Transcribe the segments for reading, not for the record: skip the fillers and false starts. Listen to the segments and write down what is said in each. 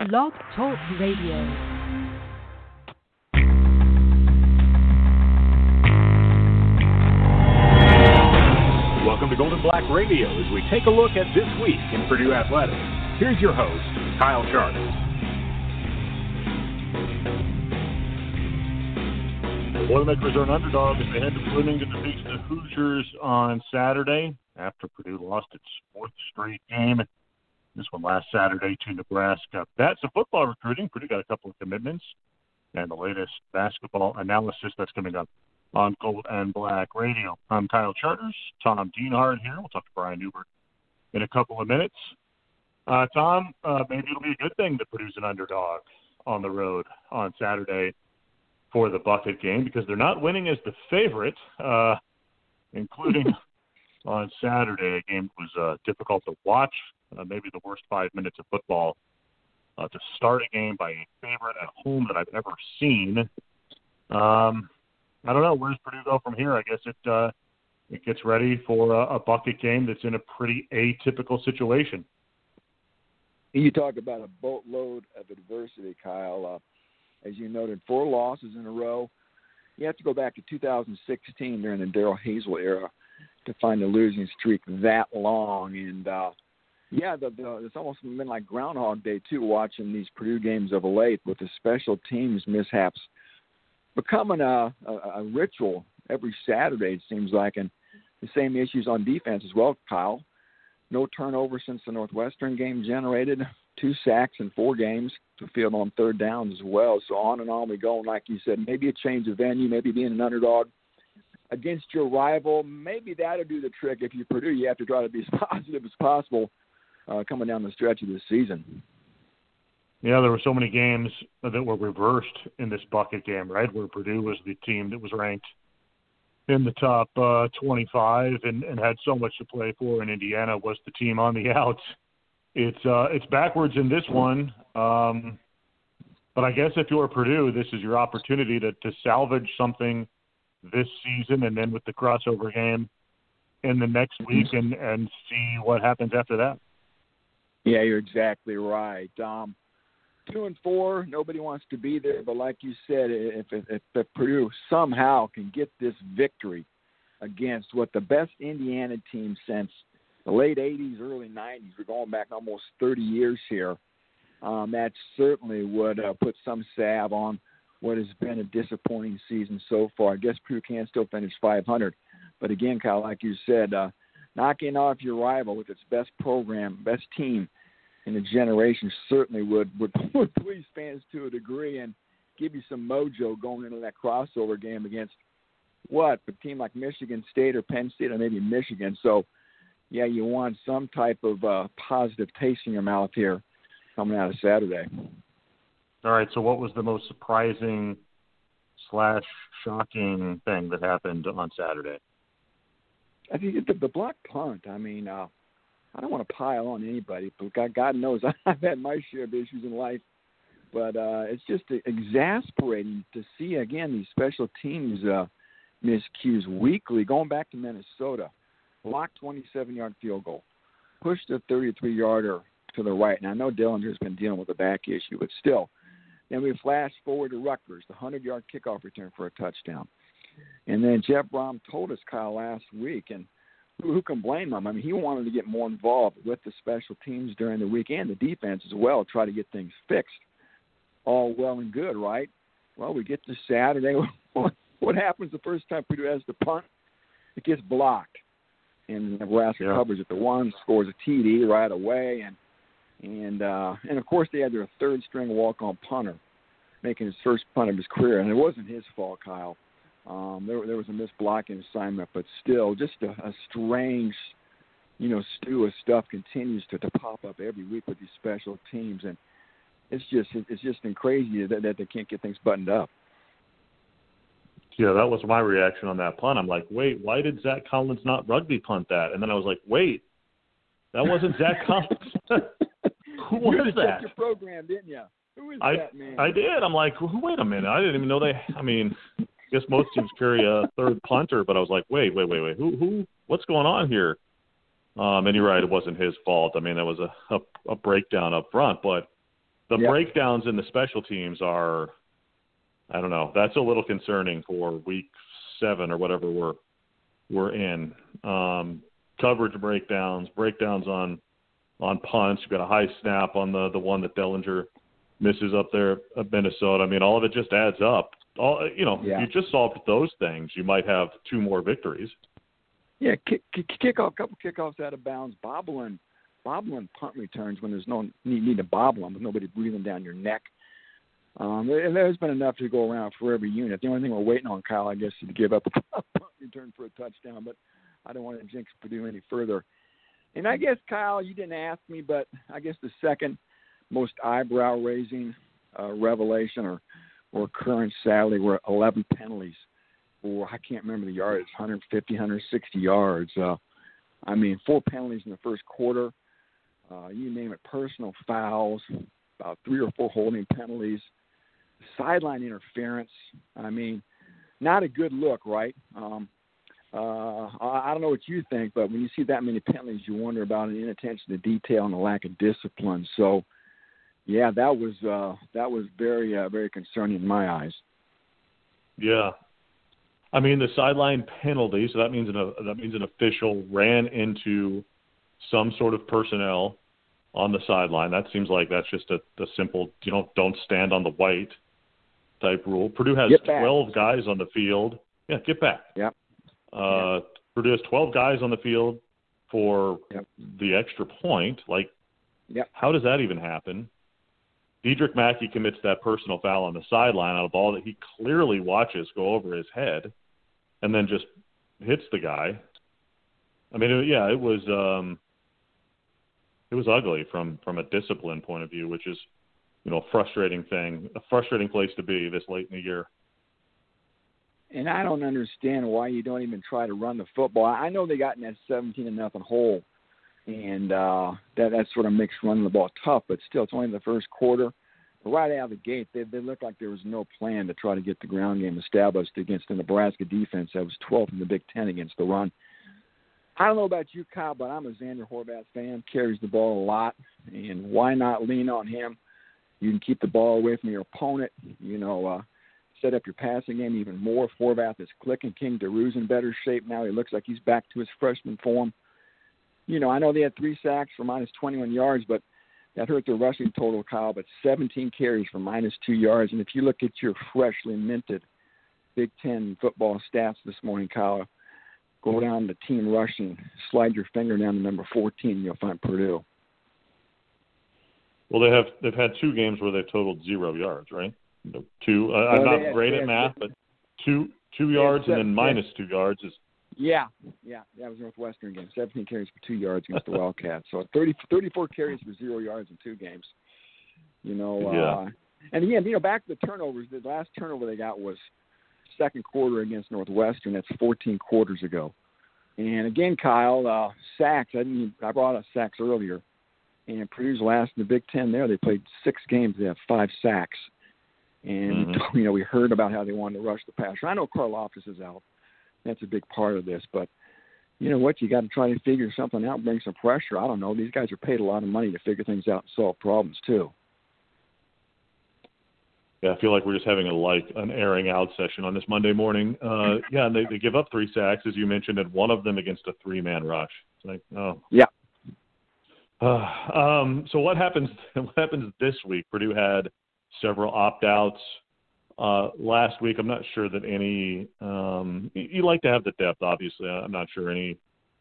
Blog Talk Radio. Welcome to Golden Black Radio as we take a look at this week in Purdue Athletics. Here's your host, Kyle Charters. The Boilermakers are an underdog as they head to Bloomington to face the Hoosiers on Saturday after Purdue lost its fourth straight game. This one last Saturday to Nebraska. That's the football recruiting. Purdue got a couple of commitments and the latest basketball analysis that's coming up on Gold and Black Radio. I'm Kyle Charters. Tom Dienhard here. We'll talk to Brian Newbert in a couple of minutes. Tom, maybe it'll be a good thing that Purdue's an underdog on the road on Saturday for the bucket game because they're not winning as the favorite, including on Saturday. A game that was difficult to watch, maybe the worst 5 minutes of football to start a game by a favorite at home that I've ever seen. I don't know. Where does Purdue go from here? I guess it gets ready for a bucket game that's in a pretty atypical situation. You talk about a boatload of adversity, Kyle. As you noted, 4 losses in a row. You have to go back to 2016 during the Darrell Hazel era to find a losing streak that long. And, it's almost been like Groundhog Day, too, watching these Purdue games of late with the special teams mishaps becoming a ritual every Saturday, it seems like, and the same issues on defense as well, Kyle. No turnover since the Northwestern game generated, 2 sacks in 4 games to field on third downs as well. So on and on we go. And like you said, maybe a change of venue, maybe being an underdog against your rival, maybe that'll do the trick. If you're Purdue, you have to try to be as positive as possible coming down the stretch of this season. Yeah, there were so many games that were reversed in this bucket game, right, where Purdue was the team that was ranked in the top 25 and had so much to play for, and Indiana was the team on the outs. It's backwards in this one, but I guess if you're Purdue, this is your opportunity to salvage something this season and then with the crossover game in the next week and see what happens after that. Yeah, you're exactly right. 2-4, nobody wants to be there, but like you said, if Purdue somehow can get this victory against what the best Indiana team since the late 80s, early 90s, we're going back almost 30 years here, that certainly would put some salve on what has been a disappointing season so far. I guess Purdue can still finish 500, but again, Kyle, like you said, knocking off your rival with its best program, best team in a generation certainly would please fans to a degree and give you some mojo going into that crossover game against a team like Michigan State or Penn State or maybe Michigan. So, yeah, you want some type of positive taste in your mouth here coming out of Saturday. All right, so what was the most surprising / shocking thing that happened on Saturday? I think the block punt. I mean, I don't want to pile on anybody, but God knows I've had my share of issues in life. But it's just exasperating to see, again, these special teams miscues weekly. Going back to Minnesota, blocked 27-yard field goal, pushed a 33-yarder to the right. And I know Dillinger's been dealing with a back issue, but still. Then we flash forward to Rutgers, the 100-yard kickoff return for a touchdown. And then Jeff Brom told us, Kyle, last week, and who can blame him? I mean, he wanted to get more involved with the special teams during the week and the defense as well, try to get things fixed. All well and good, right? Well, we get to Saturday. What happens the first time Purdue has to punt? It gets blocked. And Nebraska covers at the 1, scores a TD right away. And of course, they had their third-string walk-on punter making his first punt of his career. And it wasn't his fault, Kyle. There was a missed blocking assignment, but still, just a strange, stew of stuff continues to pop up every week with these special teams, and it's just crazy that they can't get things buttoned up. Yeah, that was my reaction on that punt. I'm like, wait, why did Zach Collins not rugby punt that? And then I was like, wait, that wasn't Zach Collins. Who was that? You your program, didn't you? Who is that man? I did. I'm like, wait a minute. I didn't even know I guess most teams carry a third punter, but I was like, wait. Who? What's going on here? And you're right, it wasn't his fault. I mean, that was a breakdown up front, but the breakdowns in the special teams are, I don't know, that's a little concerning for week 7 or whatever we're in. Coverage breakdowns on punts. You've got a high snap on the one that Dellinger misses up there at Minnesota. I mean, all of it just adds up. You just solved those things, you might have 2 more victories. Yeah, couple kickoffs out of bounds, bobbling punt returns when there's no need to bobble them with nobody breathing down your neck. There's been enough to go around for every unit. The only thing we're waiting on, Kyle, I guess, is to give up a punt return for a touchdown, but I don't want to jinx Purdue any further. And I guess, Kyle, you didn't ask me, but I guess the second most eyebrow-raising revelation or occurrence, sadly, were 11 penalties for, I can't remember the yards, 150, 160 yards. 4 penalties in the first quarter. You name it, personal fouls, about 3 or 4 holding penalties, sideline interference. Not a good look, right? I don't know what you think, but when you see that many penalties, you wonder about an inattention to detail and a lack of discipline. So, yeah, that was very, very concerning in my eyes. Yeah, the sideline penalty. So that means an official ran into some sort of personnel on the sideline. That seems like that's just a simple, don't stand on the white type rule. Purdue has 12 guys on the field. Yeah, get back. Yep. Purdue has 12 guys on the field for the extra point. How does that even happen? Dedrick Mackey commits that personal foul on the sideline on a ball that he clearly watches go over his head and then just hits the guy. It was ugly from a discipline point of view, which is, a frustrating place to be this late in the year. And I don't understand why you don't even try to run the football. I know they got in that 17-0 hole, and that sort of makes running the ball tough, but still, it's only the first quarter. But right out of the gate, they looked like there was no plan to try to get the ground game established against the Nebraska defense that was 12th in the Big Ten against the run. I don't know about you, Kyle, but I'm a Xander Horvath fan. Carries the ball a lot, and why not lean on him? You can keep the ball away from your opponent, set up your passing game even more. Horvath is clicking. King Darew's in better shape now. He looks like he's back to his freshman form. I know they had 3 sacks for minus 21 yards, but that hurt their rushing total, Kyle, but 17 carries for minus 2 yards. And if you look at your freshly minted Big Ten football stats this morning, Kyle, go down to team rushing, slide your finger down to number 14, you'll find Purdue. Well, they've had 2 games where they've totaled 0 yards, right? 2. I'm not great at math, but 2 yards and then minus 2 yards is. Yeah, that was Northwestern game. 17 carries for 2 yards against the Wildcats. So 34 carries for 0 yards in 2 games. And again, back to the turnovers. The last turnover they got was second quarter against Northwestern. That's 14 quarters ago. And again, Kyle, sacks. I brought up sacks earlier. And Purdue's last in the Big Ten there. They played 6 games. They have 5 sacks. And, we heard about how they wanted to rush the passer. I know Karlaftis is out. That's a big part of this. But you know what? You got to try to figure something out, bring some pressure. I don't know. These guys are paid a lot of money to figure things out and solve problems, too. Yeah, I feel like we're just having an airing out session on this Monday morning. And they give up 3 sacks, as you mentioned, and one of them against a 3-man rush. It's like, oh. Yeah. So what happens this week? Purdue had several opt-outs last week. I'm not sure that any you like to have the depth, obviously. I'm not sure any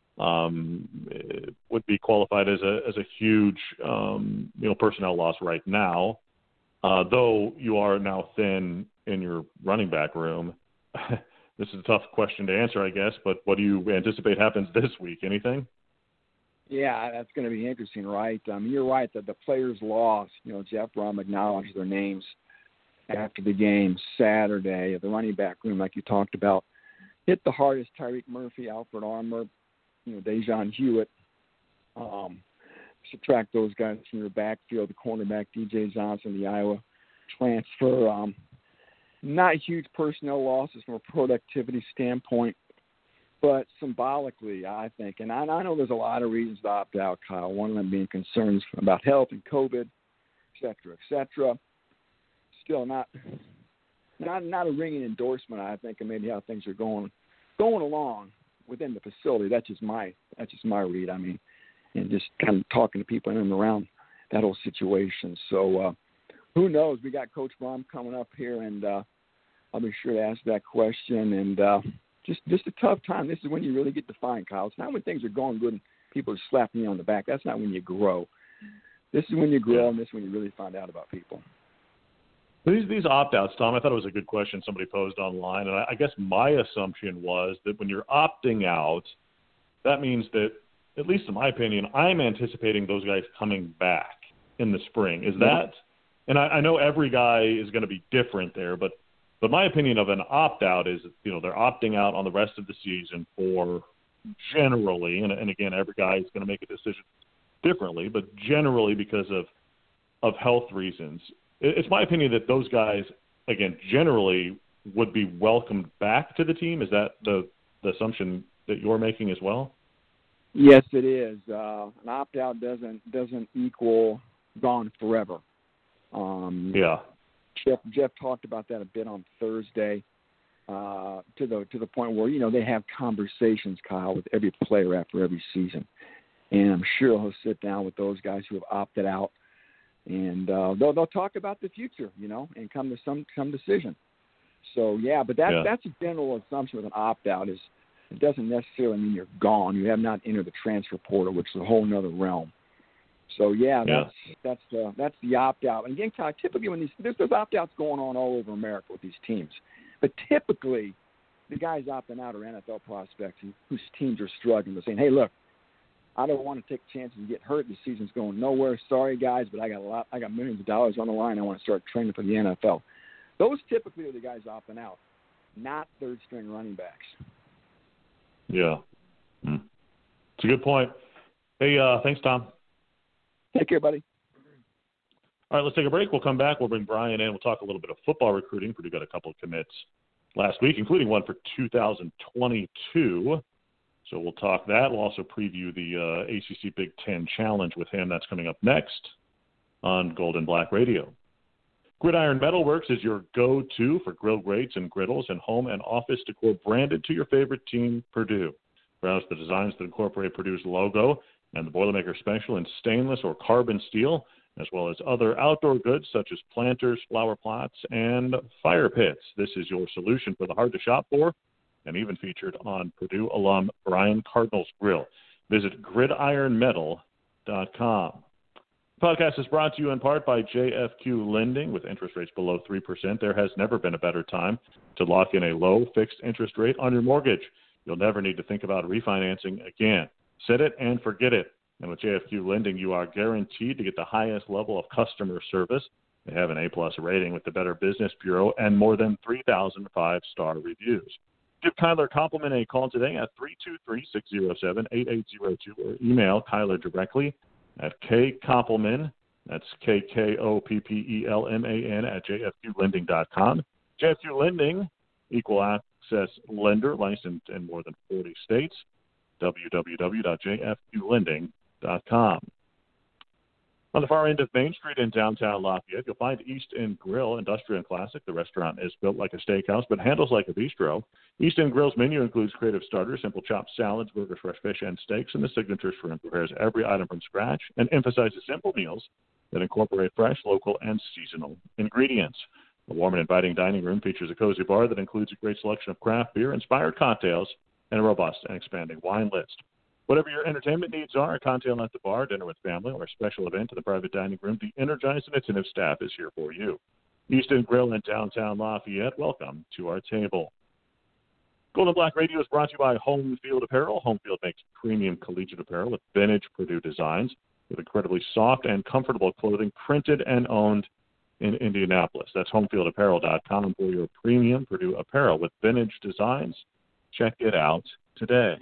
would be qualified as a huge personnel loss right now. Though you are now thin in your running back room. This is a tough question to answer, I guess, but what do you anticipate happens this week? Anything? Yeah, that's going to be interesting, right? You're right that the players lost. Jeff Brom acknowledged their names after the game Saturday. The running back room, like you talked about, hit the hardest. Tyreek Murphy, Alfred Armour, Dejon Hewitt. Subtract those guys from your backfield. The cornerback, DJ Johnson, the Iowa transfer. Not huge personnel losses from a productivity standpoint, but symbolically, I think, and I know there's a lot of reasons to opt out, Kyle, one of them being concerns about health and COVID. cetera, et cetera. Still not a ringing endorsement, I think, of maybe how things are going along within the facility. That's just my read. I mean, and just kind of talking to people in and around that whole situation. So who knows? We got Coach Baum coming up here, and I'll be sure to ask that question. And just a tough time. This is when you really get defined, Kyle. It's not when things are going good and people are slapping you on the back. That's not when you grow. This is when you grow, and this is when you really find out about people. These opt-outs, Tom, I thought it was a good question somebody posed online, and I guess my assumption was that when you're opting out, that means that, at least in my opinion, I'm anticipating those guys coming back in the spring. Is that – and I know every guy is going to be different there, but my opinion of an opt-out is, they're opting out on the rest of the season for generally, and again, every guy is going to make a decision differently, but generally because of health reasons. It's my opinion that those guys, again, generally would be welcomed back to the team. Is that the assumption that you're making as well? Yes, it is. An opt-out doesn't equal gone forever. Jeff talked about that a bit on Thursday, to the point where they have conversations, Kyle, with every player after every season, and I'm sure he'll sit down with those guys who have opted out, and they'll talk about the future, and come to some decision. So but that's a general assumption with an opt-out. Is it doesn't necessarily mean you're gone. You have not entered the transfer portal, which is a whole nother realm. So that's the opt-out. And again, Kyle, typically when there's opt-outs going on all over America with these teams, but typically the guys opting out are NFL prospects whose teams are struggling. They're saying, "Hey, look, I don't want to take chances and get hurt. The season's going nowhere. Sorry, guys, but I got millions of dollars on the line. I want to start training for the NFL." Those typically are the guys opting out, not third-string running backs. Yeah. It's a good point. Hey, thanks, Tom. Take care, buddy. All right, let's take a break. We'll come back. We'll bring Brian in. We'll talk a little bit of football recruiting. Purdue got a couple of commits last week, including one for 2022. So we'll talk that. We'll also preview the ACC Big Ten Challenge with him. That's coming up next on Golden Black Radio. Gridiron Metalworks is your go-to for grill grates and griddles and home and office decor branded to your favorite team, Purdue. Browse the designs that incorporate Purdue's logo and the Boilermaker Special in stainless or carbon steel, as well as other outdoor goods such as planters, flower pots, and fire pits. This is your solution for the hard to shop for, and even featured on Purdue alum Brian Cardinal's Grill. Visit gridironmetal.com. The podcast is brought to you in part by JFQ Lending. With interest rates below 3%, there has never been a better time to lock in a low fixed interest rate on your mortgage. You'll never need to think about refinancing again. Set it and forget it. And with JFQ Lending, you are guaranteed to get the highest level of customer service. They have an A+ rating with the Better Business Bureau and more than 3,000 5-star reviews. Give Kyler Compliment a call today at 323-607-8802 or email Kyler directly at kcoppelman, that's KKOPPELMAN at jfqlending.com. JFQ Lending, equal access lender, licensed in more than 40 states. www.jfqlending.com. On the far end of Main Street in downtown Lafayette, you'll find East End Grill, industrial and classic. The restaurant is built like a steakhouse, but handles like a bistro. East End Grill's menu includes creative starters, simple chopped salads, burgers, fresh fish, and steaks, and the signature shrimp. Prepares every item from scratch and emphasizes simple meals that incorporate fresh, local, and seasonal ingredients. A warm and inviting dining room features a cozy bar that includes a great selection of craft beer, inspired cocktails, and a robust and expanding wine list. Whatever your entertainment needs are, a cocktail at the bar, dinner with family, or a special event in the private dining room, the energized and attentive staff is here for you. East End Grill in downtown Lafayette, welcome to our table. Golden Black Radio is brought to you by Home Field Apparel. Home Field makes premium collegiate apparel with vintage Purdue designs with incredibly soft and comfortable clothing printed and owned in Indianapolis. That's homefieldapparel.com for your premium Purdue apparel with vintage designs. Check it out today.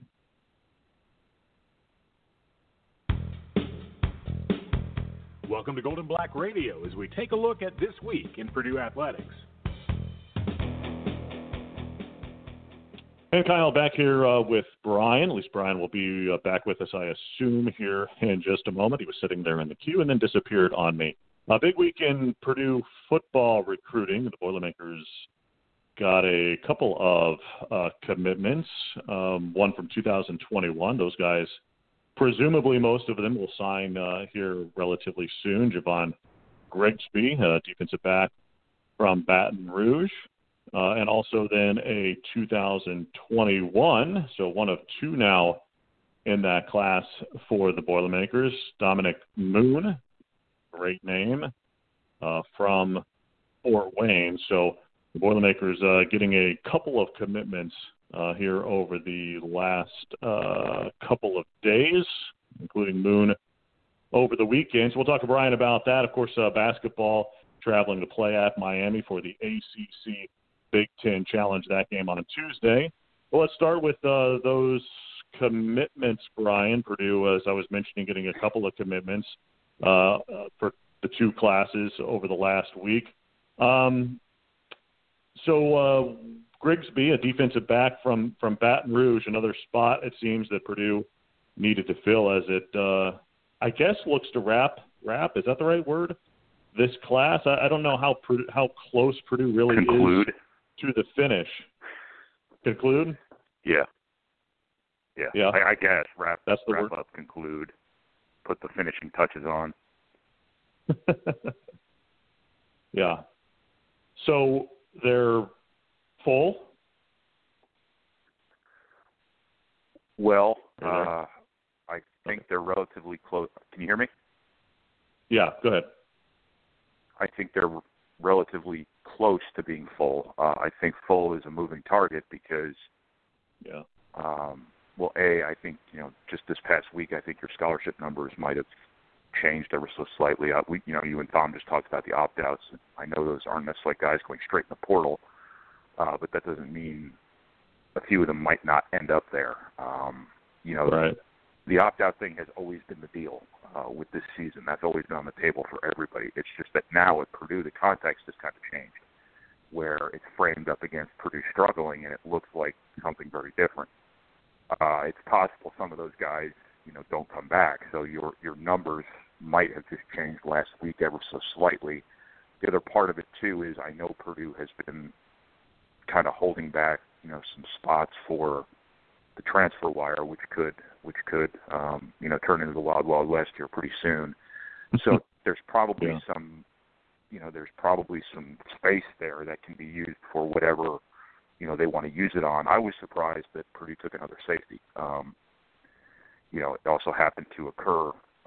Welcome to Golden Black Radio as we take a look at this week in Purdue athletics. And Kyle, back here with Brian. At least Brian will be back with us, I assume, here in just a moment. He was sitting there in the queue and then disappeared on me A big week in Purdue football recruiting. The Boilermakers got a couple of commitments, one from 2021. Those guys, presumably most of them, will sign here relatively soon. Javon Grigsby, defensive back from Baton Rouge, and also then a 2021, so one of two now in that class for the Boilermakers, Dominic Moon, great name, from Fort Wayne. So the Boilermakers getting a couple of commitments here over the last couple of days, including Moon over the weekend. So we'll talk to Brian about that. Of course, basketball traveling to play at Miami for the ACC Big Ten Challenge, that game on Tuesday. Well, let's start with those commitments, Brian. Purdue, as I was mentioning, getting a couple of commitments for the two classes over the last week. So Grigsby, a defensive back from Baton Rouge, another spot it seems that Purdue needed to fill as it, I guess, looks to wrap. Is that the right word? This class, I don't know how close Purdue really is to the finish. Conclude? Yeah. I guess That's the wrap word. up, conclude, put the finishing touches on. Yeah. So they're full? Well, I think they're relatively close. Can you hear me? Yeah, go ahead. I think they're relatively close to being full. I think full is a moving target because, I think, just this past week, I think your scholarship numbers might have changed ever so slightly. You and Tom just talked about the opt-outs. I know those aren't necessarily guys going straight in the portal, but that doesn't mean a few of them might not end up there. Right. The opt-out thing has always been the deal with this season. That's always been on the table for everybody. It's just that now at Purdue, the context has kind of changed, where it's framed up against Purdue struggling, and it looks like something very different. It's possible some of those guys, don't come back. So your numbers might have just changed last week ever so slightly. The other part of it too is I know Purdue has been kind of holding back, some spots for the transfer wire, which could turn into the Wild Wild West here pretty soon. So there's probably there's probably some space there that can be used for whatever they want to use it on. I was surprised that Purdue took another safety. It also happened to occur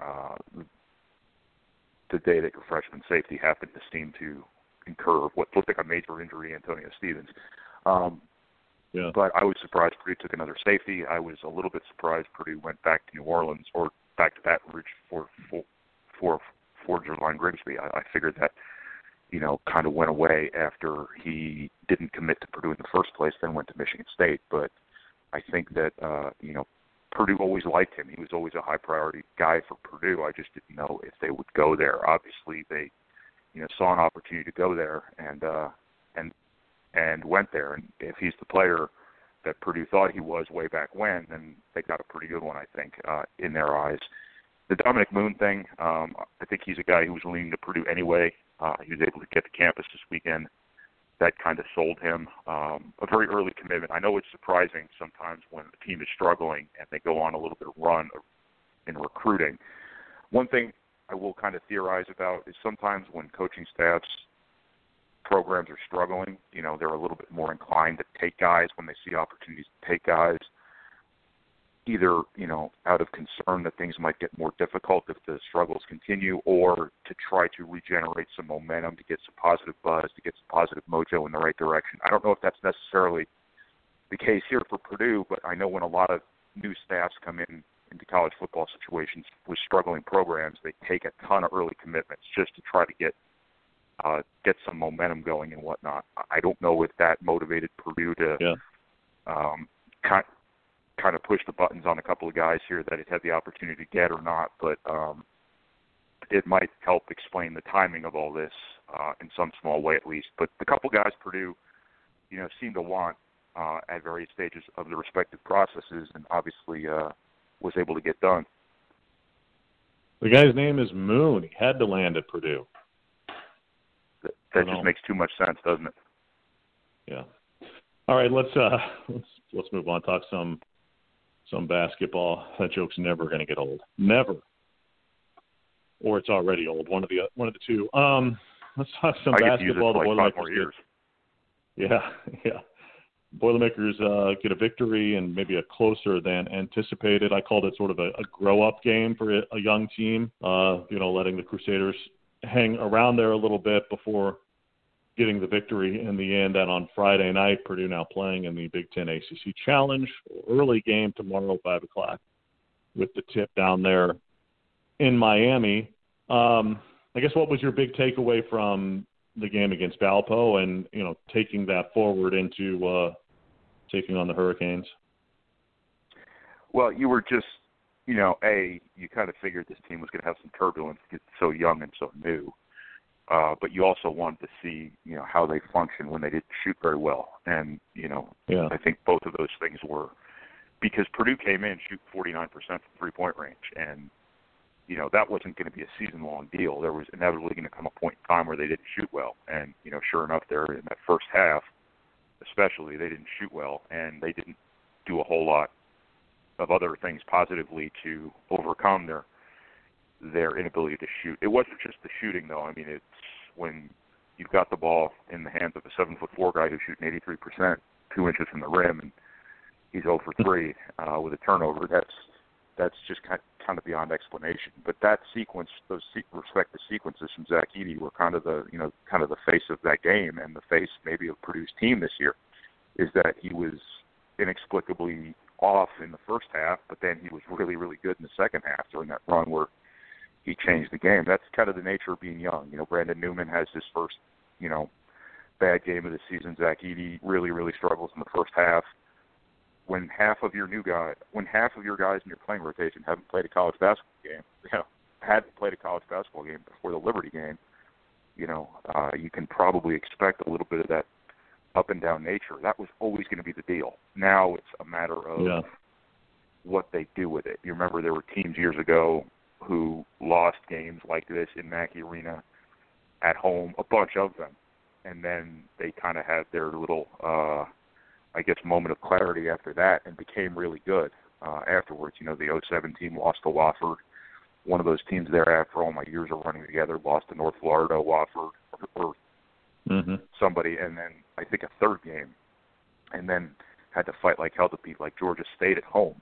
the day that your freshman safety happened to seem to incur what looked like a major injury, Antonio Stevens. But I was surprised Purdue took another safety. I was a little bit surprised Purdue went back to New Orleans or back to Baton Rouge for Javon Grigsby. I figured that, kind of went away after he didn't commit to Purdue in the first place, then went to Michigan State. But I think that, Purdue always liked him. He was always a high priority guy for Purdue. I just didn't know if they would go there. Obviously, they, saw an opportunity to go there and went there. And if he's the player that Purdue thought he was way back when, then they got a pretty good one, I think, in their eyes. The Dominic Moon thing, I think he's a guy who was leaning to Purdue anyway. He was able to get to campus this weekend. That kind of sold him. A very early commitment. I know it's surprising sometimes when a team is struggling and they go on a little bit of run in recruiting. One thing I will kind of theorize about is sometimes when coaching staffs, programs are struggling, they're a little bit more inclined to take guys when they see opportunities to take guys, either, out of concern that things might get more difficult if the struggles continue, or to try to regenerate some momentum, to get some positive buzz, to get some positive mojo in the right direction. I don't know if that's necessarily the case here for Purdue, but I know when a lot of new staffs come into college football situations with struggling programs, they take a ton of early commitments just to try to get some momentum going and whatnot. I don't know if that motivated Purdue to kind of push the buttons on a couple of guys here that it had the opportunity to get or not, but it might help explain the timing of all this in some small way at least. But the couple guys Purdue, seem to want at various stages of the respective processes, and obviously was able to get done. The guy's name is Moon. He had to land at Purdue. That just makes too much sense, doesn't it? Yeah. All right, let's move on. Talk some basketball. That joke's never going to get old. Never. Or it's already old. One of the two. Let's talk some basketball. I get to use it for like 5 more years. Yeah. Boilermakers get a victory and maybe a closer than anticipated. I called it sort of a grow-up game for a young team, letting the Crusaders hang around there a little bit before getting the victory in the end. And on Friday night, Purdue now playing in the Big Ten ACC Challenge. Early game tomorrow, 5 o'clock, with the tip down there in Miami. I guess what was your big takeaway from the game against Valpo and, taking that forward into taking on the Hurricanes? Well, you were just, you kind of figured this team was going to have some turbulence because it's so young and so new. But you also wanted to see, how they function when they didn't shoot very well. And, I think both of those things were because Purdue came in shooting 49% from three-point range. And, that wasn't going to be a season-long deal. There was inevitably going to come a point in time where they didn't shoot well. And, sure enough, there in that first half, especially, they didn't shoot well. And they didn't do a whole lot of other things positively to overcome their inability to shoot. It wasn't just the shooting, though. I mean, it's when you've got the ball in the hands of a 7'4" guy who's shooting 83%, 2 inches from the rim, and he's 0 for 3 with a turnover. That's just kind of beyond explanation. But that sequence, those respective sequences from Zach Edey were kind of the face of that game, and the face maybe of Purdue's team this year is that he was inexplicably off in the first half, but then he was really, really good in the second half during that run where he changed the game. That's kind of the nature of being young. Brandon Newman has his first, bad game of the season. Zach Edey really, really struggles in the first half. When half of your guys in your playing rotation haven't played a college basketball game, hadn't played a college basketball game before the Liberty game, you can probably expect a little bit of that up and down nature. That was always going to be the deal. Now it's a matter of what they do with it. You remember there were teams years ago who lost games like this in Mackey Arena at home, a bunch of them, and then they kind of had their little, moment of clarity after that and became really good afterwards. The 07 team lost to Wofford. One of those teams there, after all my years of running together, lost to North Florida, Wofford, or somebody, and then I think a third game, and then had to fight like hell to beat like Georgia State at home.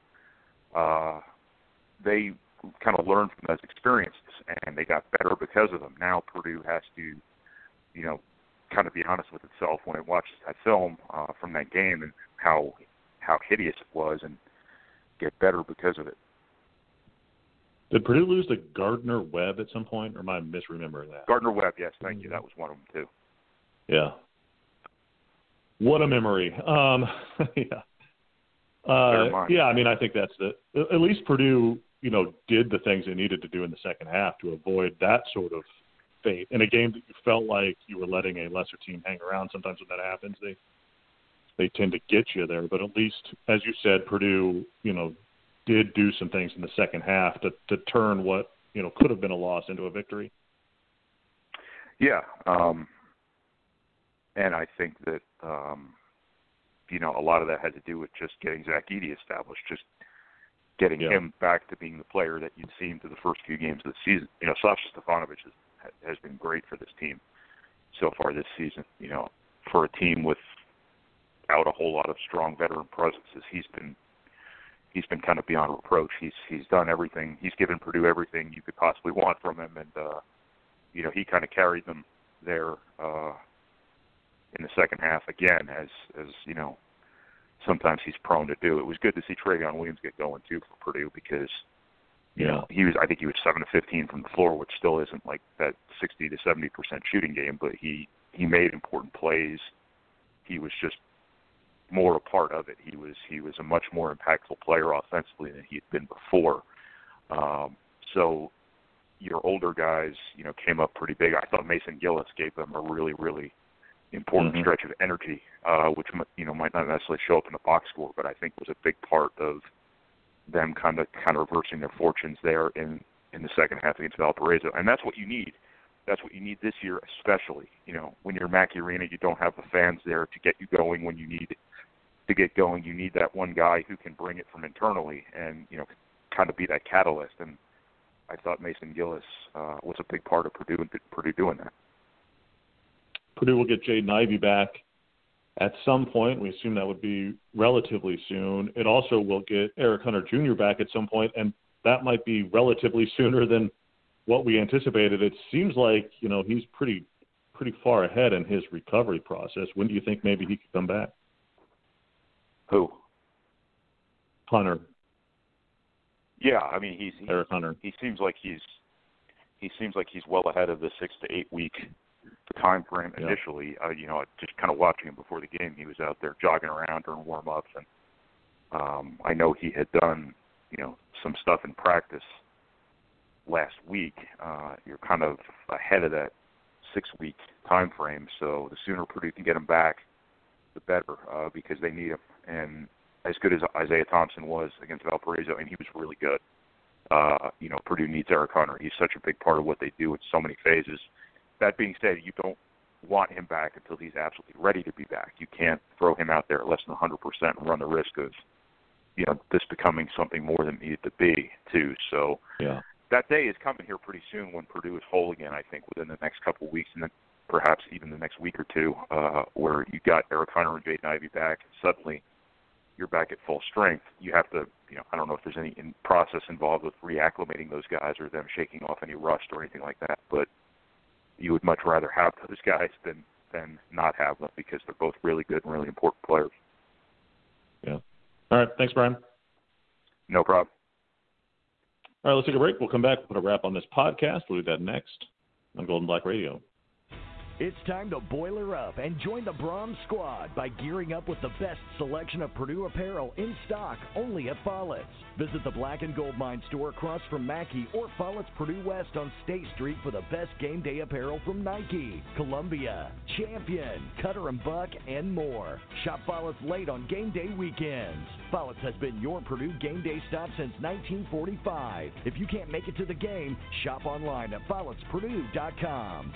They kind of learned from those experiences, and they got better because of them. Now Purdue has to, kind of be honest with itself when it watches that film from that game and how hideous it was, and get better because of it. Did Purdue lose to Gardner-Webb at some point, or am I misremembering that? Gardner-Webb, yes, thank you. That was one of them too. Yeah. What a memory. Yeah. I mean, I think that's at least Purdue, did the things they needed to do in the second half to avoid that sort of fate in a game that you felt like you were letting a lesser team hang around. Sometimes when that happens, they tend to get you there. But at least, as you said, Purdue, did do some things in the second half to turn what, could have been a loss into a victory. Yeah. And I think that, a lot of that had to do with just getting Zach Edey established, just getting him back to being the player that you'd seen through the first few games of the season. Sasha Stefanovic has been great for this team so far this season. For a team without a whole lot of strong veteran presences, he's been kind of beyond reproach. He's done everything. He's given Purdue everything you could possibly want from him, and he kind of carried them there in the second half again, as sometimes he's prone to do. It was good to see Travion Williams get going too for Purdue because I think he was 7 of 15 from the floor, which still isn't like that 60 to 70% shooting game, but he made important plays. He was just more a part of it. He was a much more impactful player offensively than he had been before. So your older guys, came up pretty big. I thought Mason Gillis gave them a really, really important stretch of energy, which might not necessarily show up in the box score, but I think was a big part of them kind of reversing their fortunes there in the second half against Valparaiso. And that's what you need that's what you need this year, especially. When you're Mackey Arena, you don't have the fans there to get you going when you need to get going. You need that one guy who can bring it from internally and, kind of be that catalyst. And I thought Mason Gillis was a big part of Purdue doing that. Purdue will get Jaden Ivey back at some point. We assume that would be relatively soon. It also will get Eric Hunter Jr. back at some point, and that might be relatively sooner than what we anticipated. It seems like, he's pretty far ahead in his recovery process. When do you think maybe he could come back? Who? Hunter. Yeah, I mean, he's Eric Hunter. He seems like he's well ahead of the 6 to 8 week time frame initially. Just kind of watching him before the game, he was out there jogging around during warm-ups, and I know he had done some stuff in practice last week. You're kind of ahead of that 6 week time frame, so the sooner Purdue can get him back, the better, because they need him. And as good as Isaiah Thompson was against Valparaiso, and he was really good, Purdue needs Eric Hunter. He's such a big part of what they do in so many phases. That being said, you don't want him back until he's absolutely ready to be back. You can't throw him out there at less than 100% and run the risk of this becoming something more than it needed to be, too. So that day is coming here pretty soon when Purdue is whole again, I think, within the next couple of weeks, and then perhaps even the next week or two, where you got Eric Hunter and Jaden Ivey back, and suddenly you're back at full strength. You have to, I don't know if there's any process involved with reacclimating those guys or them shaking off any rust or anything like that, but you would much rather have those guys than not have them, because they're both really good and really important players. Yeah. All right. Thanks, Brian. No problem. All right, let's take a break. We'll come back, put a wrap on this podcast. We'll do that next on Golden Black Radio. It's time to boiler up and join the Brahms squad by gearing up with the best selection of Purdue apparel in stock only at Follett's. Visit the Black and Gold Mine store across from Mackey or Follett's Purdue West on State Street for the best game day apparel from Nike, Columbia, Champion, Cutter & Buck, and more. Shop Follett's late on game day weekends. Follett's has been your Purdue game day stop since 1945. If you can't make it to the game, shop online at follettspurdue.com.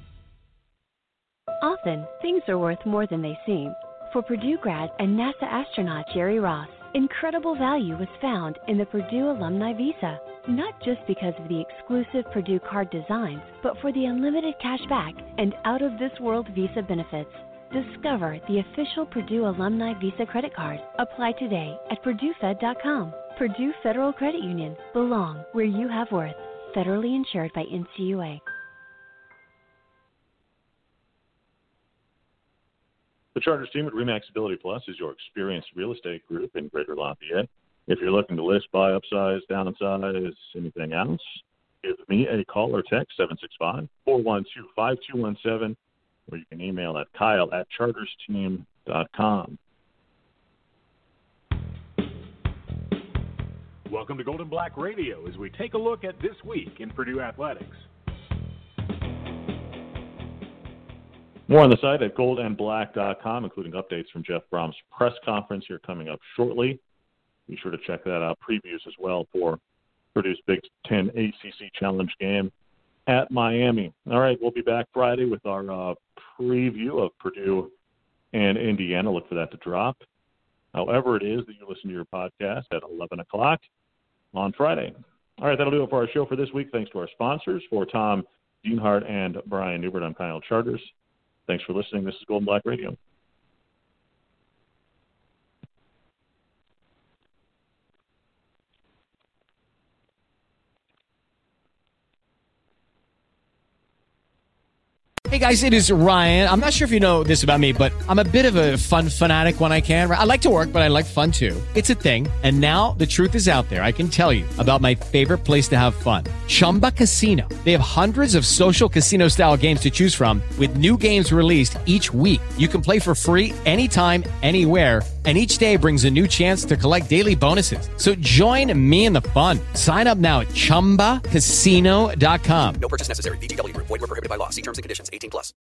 Often, things are worth more than they seem. For Purdue grad and NASA astronaut Jerry Ross, incredible value was found in the Purdue Alumni Visa. Not just because of the exclusive Purdue card designs, but for the unlimited cash back and out-of-this-world Visa benefits. Discover the official Purdue Alumni Visa credit card. Apply today at PurdueFed.com. Purdue Federal Credit Union. Belong where you have worth. Federally insured by NCUA. The Charters team at RE/MAX Ability Plus is your experienced real estate group in Greater Lafayette. If you're looking to list, buy, upsize, downsize, anything else, give me a call or text 765-412-5217, or you can email at kyle@chartersteam.com. Welcome to Golden Black Radio as we take a look at this week in Purdue athletics. More on the site at goldandblack.com, including updates from Jeff Brohm's press conference here coming up shortly. Be sure to check that out. Previews as well for Purdue's Big Ten ACC Challenge game at Miami. All right, we'll be back Friday with our preview of Purdue and Indiana. Look for that to drop. However it is that you listen to your podcast at 11 o'clock on Friday. All right, that'll do it for our show for this week. Thanks to our sponsors. For Tom Dienhart and Brian Newbert, I'm Kyle Charters. Thanks for listening. This is Golden Black Radio. Hey guys, it is Ryan. I'm not sure if you know this about me, but I'm a bit of a fun fanatic when I can. I like to work, but I like fun too. It's a thing. And now the truth is out there. I can tell you about my favorite place to have fun. Chumba Casino. They have hundreds of social casino style games to choose from with new games released each week. You can play for free anytime, anywhere. And each day brings a new chance to collect daily bonuses. So join me in the fun. Sign up now at ChumbaCasino.com. No purchase necessary. VGW Group. Void where prohibited by law. See terms and conditions. 18+.